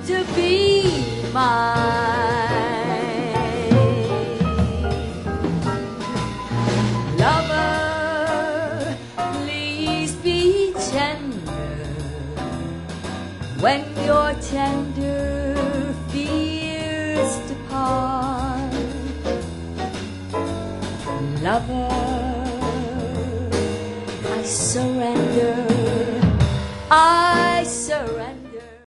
to be mine. Lover, please be tender when your tender fears depart. Lover, I surrender.